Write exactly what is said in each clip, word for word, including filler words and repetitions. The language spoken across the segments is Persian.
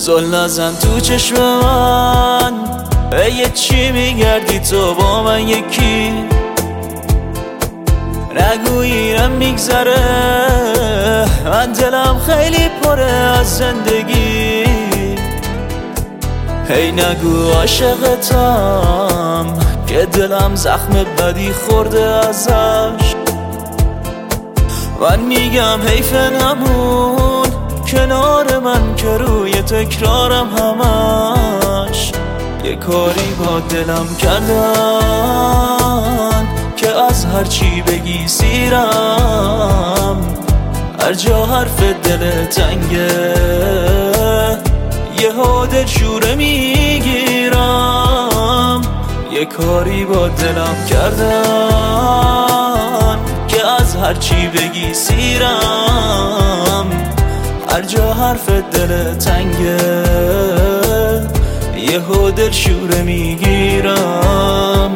زل نزن تو چشم من، ای چی میگردی تو با من یکی؟ نگو اینم میگذره، من دلم خیلی پره از زندگی. هی نگو عاشقتم که دلم زخم بدی خورده ازش. من میگم حیف نمون کنار من که روی تکرارم همش. یه کاری با دلم کردن که از هر چی بگی سیرم، هر جا حرف دل تنگه یهو دل شوره میگیرم. یه کاری با دلم کردن که از هر چی بگی سیرم، هر جا حرف دل تنگه یهو دل شوره میگیرم.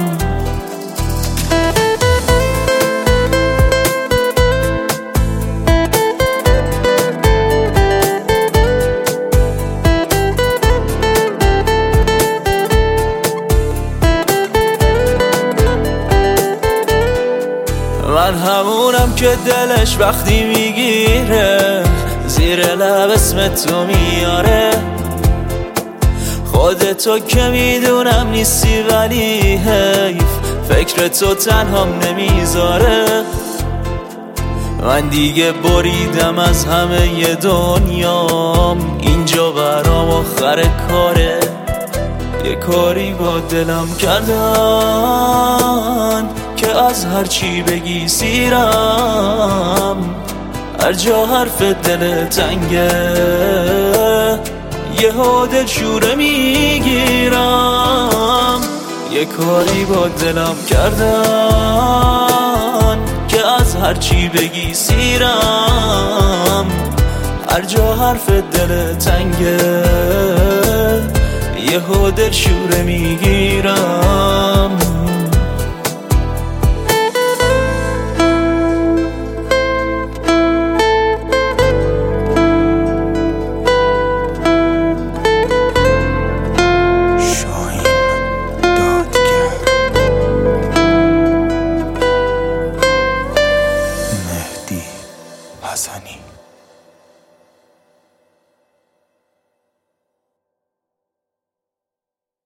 من همونم که دلش وقتی میگیره زیر لب اسم تو میاره. خودتو که میدونم نیستی ولی حیف فکر تو تنهام نمیذاره. من دیگه بریدم از همه دنیام، اینجا برام آخر کاره. یه کاری با دلم کردن که از هر چی بگی سیرم، هر جا حرف دل تنگه یهو دل شوره میگیرم. یه کاری با دلم کردن که از هر چی بگی سیرم، هر جا حرف دل تنگه یهو دل شوره میگیرم.